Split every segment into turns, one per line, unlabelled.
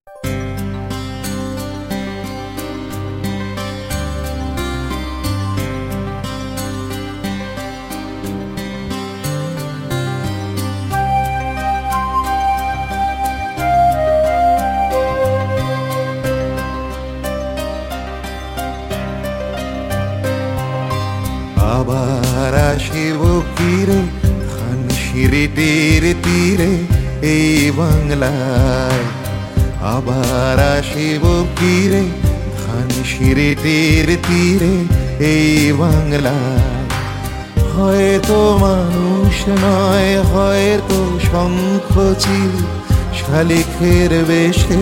আবার আসিব ফিরে ধানসিঁড়িটির তীরে এই বাংলায়। আবার আসিব ফিরে ধানসিঁড়িটির তীরে এই বাংলায়। হয়তো মানুষ নয়, হয়তো শঙ্খচিল শালিখের বেশে।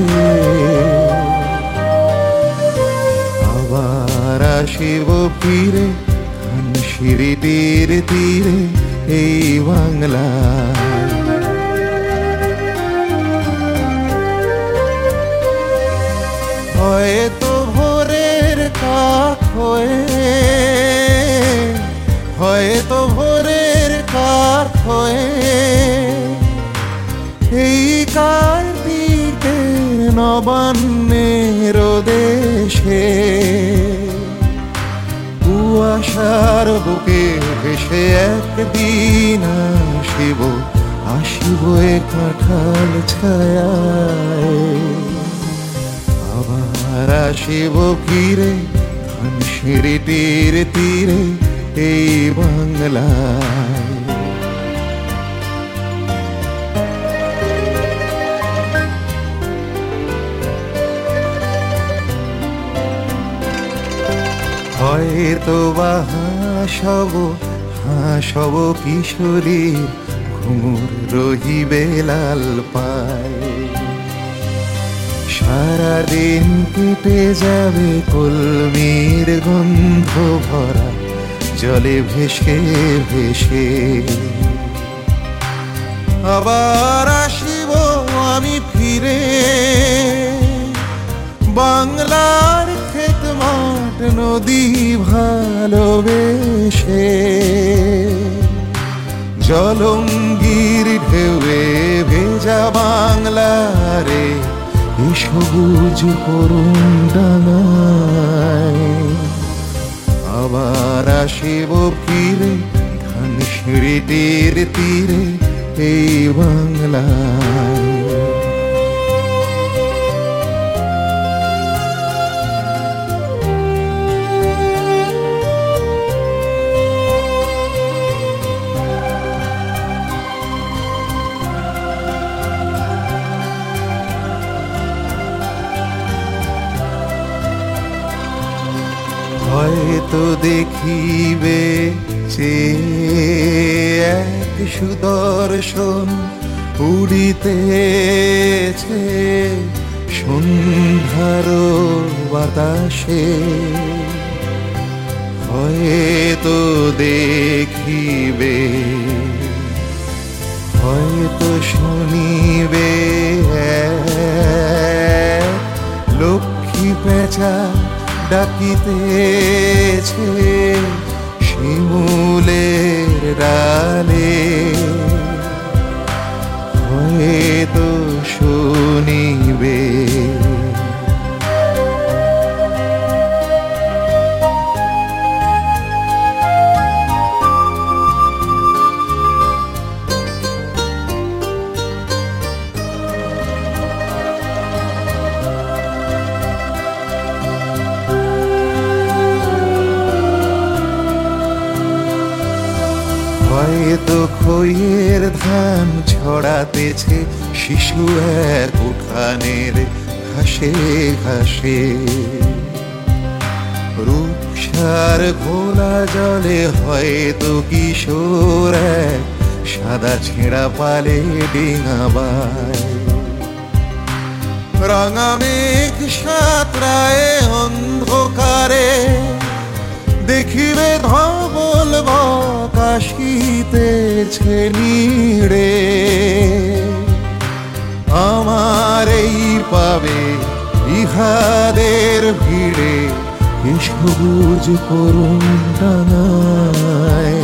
আবার আসিব ফিরে ধানসিঁড়িটির তীরে এই বাংলায়। হয়তো ভোরের কাক হয়ে, হয়তো ভোরের কাক হয়ে এই কার্তিকের নবান্নের দেশে কুয়াশার বুকে ভেসে একদিন আসিব, আসিব এ কাঁঠাল ছায়ায়। আবার আসিব ফিরে ধানসিঁড়িটির তীরে এই বাংলায়। হয়তো বা হাসব কিশোরীর ঘুঙুর রহিবে লাল পায়। সারাদিন কেটে যাবে কলমির গন্ধ ভরা জলে ভেসে ভেসে। আবার আসিব আমি ফিরে বাংলার ক্ষেত মাঠ নদী ভালোবেসে। জলঙ্গির ঢেউয়ে ভেজা বাংলারে এ সবুজ করুণ ডাঙায়। আবার আসিব ফিরে ধানসিঁড়িটির তীরে এই বাংলায়। হয়তো দেখিবে যে এক সুদর্শন উড়িতেছে সন্ধ্যার বাতাসে। হয়তো দেখিবে, হয়তো শুনিবে লক্ষ্মী পেঁচা ডাকিতেছে শিমুলের ডালে। হয়তো শুনিবে হয়তো খইয়ের ধান ছড়াতেছে শিশু এক উঠানের ঘাসে ঘাসে। রূপসার ঘোলা জলে হয়তো কিশোর এক সাদা ছেঁড়া পালে ডিঙাবায়। রাঙা মেঘ সাঁতরায় অন্ধকারে দেখিবে ধবল বকাশিতেছে নিড়ে। আমার এই পাবে ইহাদের ভিড়ে এ সবুজ করুণ ডাঙায়।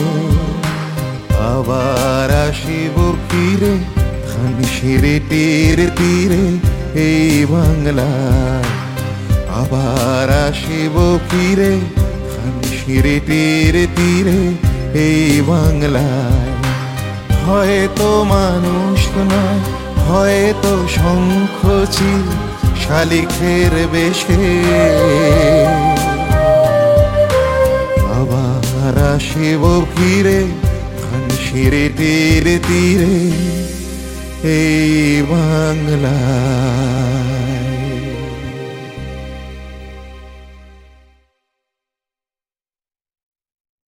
আবার আসিব ফিরে ধানসিঁড়িটির তীরে এই বাংলায়। আবার আসিব ফিরে খানশির তীরে তীরে এই বাংলায়। হয়তো মানুষ নয়, হয়তো শঙ্খচিল শালিখের বেশে, আবার আসিব ফিরে খানশির তীরে তীরে এই বাংলা।